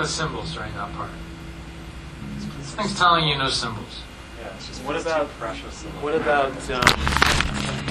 with symbols during that part. This thing's telling you no symbols. Yeah, it's just What too about precious. what about